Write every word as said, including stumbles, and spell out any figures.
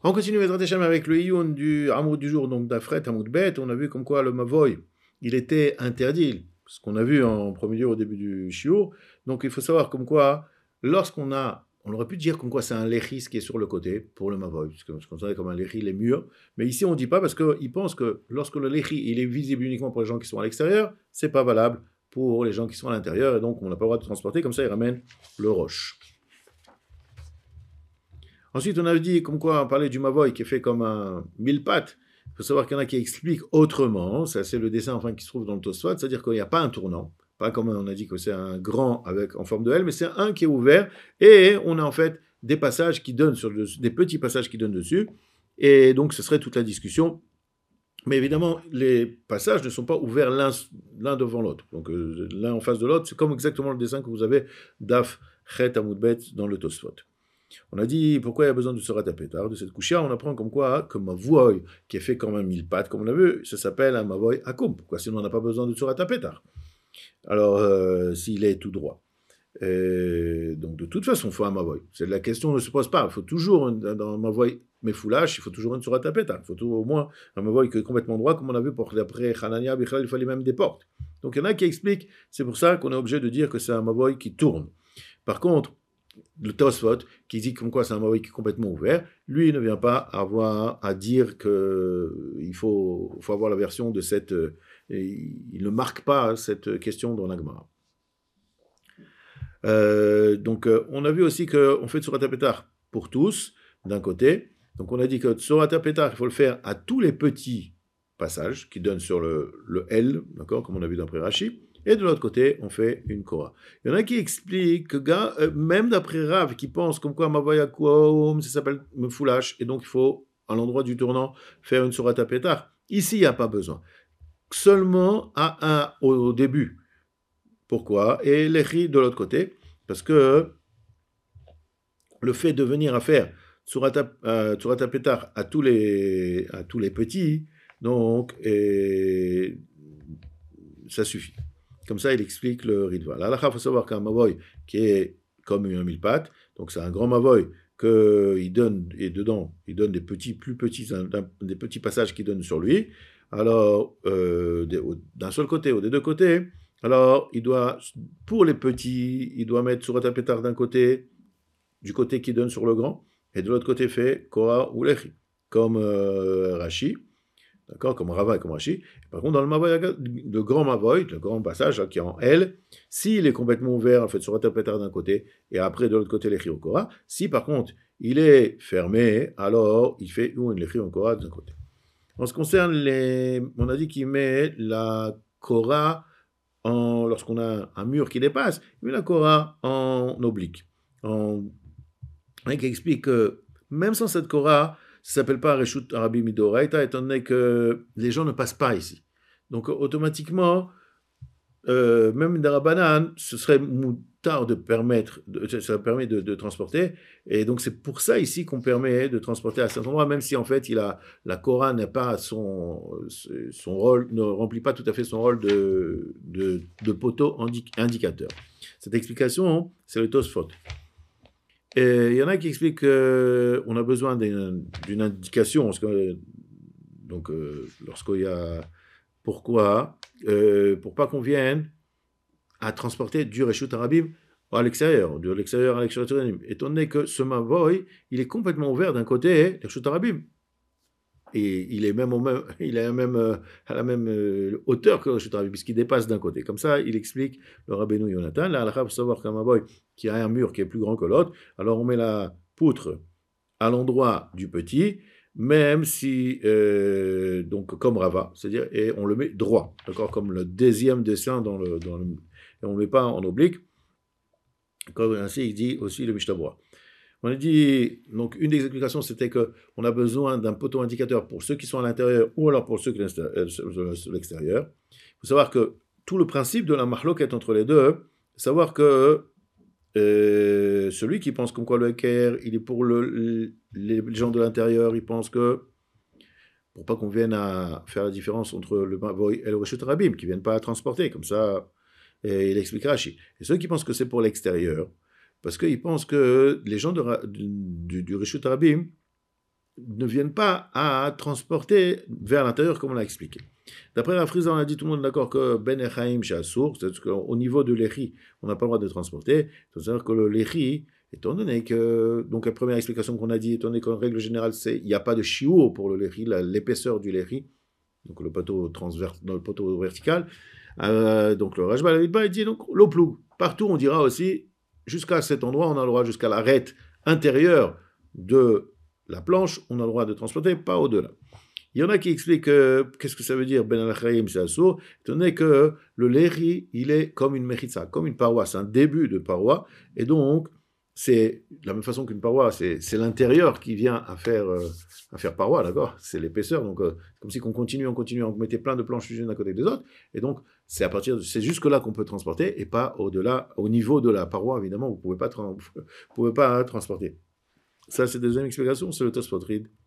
On continue Bezrat Hashem avec le Iyun du Hamoud du jour, donc d'Afret, Hamoud Bet. On a vu comme quoi le Mavoy, il était interdit, ce qu'on a vu en premier lieu au début du Shiur. Donc il faut savoir comme quoi, lorsqu'on a, on aurait pu dire comme quoi c'est un Lechis qui est sur le côté pour le Mavoy, parce que c'est considéré comme un Lechi, les murs. Mais ici on ne dit pas parce qu'ils pensent que lorsque le Lechi il est visible uniquement pour les gens qui sont à l'extérieur, c'est pas valable pour les gens qui sont à l'intérieur, et donc on n'a pas le droit de transporter, comme ça il ramène le roche. Ensuite, on a dit, comme quoi, on parlait du Mavoy qui est fait comme un mille pattes. Il faut savoir qu'il y en a qui expliquent autrement. Ça, c'est le dessin enfin, qui se trouve dans le Tosfot, c'est-à-dire qu'il n'y a pas un tournant. Pas comme on a dit que c'est un grand avec, en forme de L, mais c'est un qui est ouvert. Et on a en fait des passages qui donnent sur le, des petits passages qui donnent dessus. Et donc, ce serait toute la discussion. Mais évidemment, les passages ne sont pas ouverts l'un, l'un devant l'autre. Donc, euh, l'un en face de l'autre, c'est comme exactement le dessin que vous avez d'Af, Chet, Amoudbet dans le Tosfot. On a dit pourquoi il y a besoin de Surat HaPetar, de cette couchia. On apprend comme quoi, comme Mavoy, qui est fait comme un mille pattes, comme on l'a vu, ça s'appelle un Mavoy Akum. Pourquoi sinon on n'a pas besoin de Surat HaPetar? Alors, euh, s'il est tout droit. Et donc, de toute façon, il faut un Mavoy. C'est, la question ne se pose pas. Il faut toujours, dans un Mavoy Mefoulash, il faut toujours une Surat HaPetar. Il faut tout, au moins un Mavoy qui est complètement droit, comme on a vu pour d'après Hanania, Bichal, il fallait même des portes. Donc, il y en a qui expliquent, c'est pour ça qu'on est obligé de dire que c'est un Mavoy qui tourne. Par contre, le Tosfot, qui dit comme quoi c'est un Mavoy qui est complètement ouvert, lui ne vient pas avoir à dire qu'il faut, faut avoir la version de cette... Euh, il ne marque pas cette question dans la Gemara. Euh, donc euh, on a vu aussi qu'on fait Surat HaPetar pour tous, d'un côté. Donc on a dit que Surat HaPetar, il faut le faire à tous les petits passages qui donnent sur le, le L, d'accord, comme on a vu d'après Rashi. Et de l'autre côté, on fait une Korah. Il y en a qui expliquent que, gars, euh, même d'après Rav, qui pense comme quoi Mavoya Kouaoum, ça s'appelle Mefoulash, et donc il faut, à l'endroit du tournant, faire une Surat HaPetar. Ici, il n'y a pas besoin. Seulement à un au début. Pourquoi? Et l'Echi de l'autre côté, parce que le fait de venir à faire Surat HaPetar à tous les, à tous les petits, donc, et, ça suffit. Comme ça, il explique le Ritva. Là, il faut savoir qu'un Mavoy qui est comme un mille pattes, donc c'est un grand Mavoy qu'il donne, et dedans, il donne des petits, plus petits, des petits passages qui donnent sur lui. Alors, euh, d'un seul côté ou des deux côtés, alors, il doit, pour les petits, il doit mettre Surat HaPetar d'un côté, du côté qui donne sur le grand, et de l'autre côté fait Korah ou Lechi, comme euh, Rashi. D'accord, comme Rava et comme Rashi. Par contre, dans le Mavoy, le grand Mavoy, le grand passage hein, qui est en L, s'il est complètement ouvert, en fait, sur Surat HaPetar d'un côté, et après, de l'autre côté, l'Echi au Korah. Si, par contre, il est fermé, alors, il fait une l'Echi au Korah d'un côté. En ce qui concerne les... On a dit qu'il met la Korah, en... lorsqu'on a un mur qui dépasse, il met la Korah en oblique. En... Et qui explique que, même sans cette Korah, ça ne s'appelle pas Reshut Arabi Midoraita, étant donné que les gens ne passent pas ici. Donc, automatiquement, euh, même Darabanan, ce serait moutard de permettre, de, ça permet de, de transporter, et donc c'est pour ça ici qu'on permet de transporter à cet endroit, même si en fait il a, la Korah n'a pas son, son rôle, ne remplit pas tout à fait son rôle de, de, de poteau indicateur. Cette explication, c'est le Tosfot. Et il y en a qui expliquent qu'on a besoin d'une, d'une indication, donc euh, lorsqu'il y a pourquoi, euh, pour pas qu'on vienne à transporter du Reshut Arabim à l'extérieur, de l'extérieur à l'extérieur, étant donné que ce Mavoy, il est complètement ouvert d'un côté, Reshut Arabim, et il est même, au même, il est même euh, à la même euh, hauteur que le Reshut Arabim, puisqu'il dépasse d'un côté. Comme ça, il explique le Rabbeinu Yonatan. Là, il faut savoir qu'un Mavoy qui a un mur qui est plus grand que l'autre, alors on met la poutre à l'endroit du petit, même si, euh, donc comme Rava, c'est-à-dire, et on le met droit, d'accord, comme le deuxième dessin dans le, dans le et on ne le met pas en oblique, comme ainsi il dit aussi le Mishtabura. On a dit, donc une des explications c'était qu'on a besoin d'un poteau indicateur pour ceux qui sont à l'intérieur ou alors pour ceux qui sont à l'extérieur. Il faut savoir que tout le principe de la mahloket entre les deux, c'est savoir que euh, celui qui pense comme quoi le Eker, il est pour le, les gens de l'intérieur, il pense que, pour pas qu'on vienne à faire la différence entre le Mavoy et le Reshut Rabim, qui ne viennent pas à transporter, comme ça, et il explique Rashi. Et ceux qui pensent que c'est pour l'extérieur, parce qu'ils pensent que les gens de, du, du Reshut Rabim, ne viennent pas à transporter vers l'intérieur comme on l'a expliqué. D'après la Frise, on a dit tout le monde d'accord que Ben Echaim chez Assour, c'est-à-dire qu'au niveau de l'échi, on n'a pas le droit de transporter, c'est-à-dire que le l'échi, étant donné que, donc la première explication qu'on a dit, étant donné qu'en règle générale, c'est, il n'y a pas de shiur pour le l'échi, l'épaisseur du l'échi, donc le poteau transverse, dans le poteau vertical, euh, donc le Rajbal il dit donc l'eau ploug. Partout, on dira aussi, jusqu'à cet endroit, on a le droit, jusqu'à l'arête intérieure de la planche, on a le droit de transporter, pas au-delà. Il y en a qui expliquent euh, qu'est-ce que ça veut dire Ben al-Chaim c'est assour, étant donné que le léri, il est comme une mechitza, comme une paroi, c'est un début de paroi, et donc c'est de la même façon qu'une paroi, c'est, c'est l'intérieur qui vient à faire, euh, à faire paroi, d'accord? C'est l'épaisseur, donc euh, comme si on continue, on continue, on mettait plein de planches les unes à côté des autres, et donc c'est à partir, de, c'est jusque là qu'on peut transporter, et pas au-delà, au niveau de la paroi, évidemment, vous pouvez pas, tra- vous pouvez pas transporter. Ça, c'est la deuxième explication, c'est le Tosfot Rid.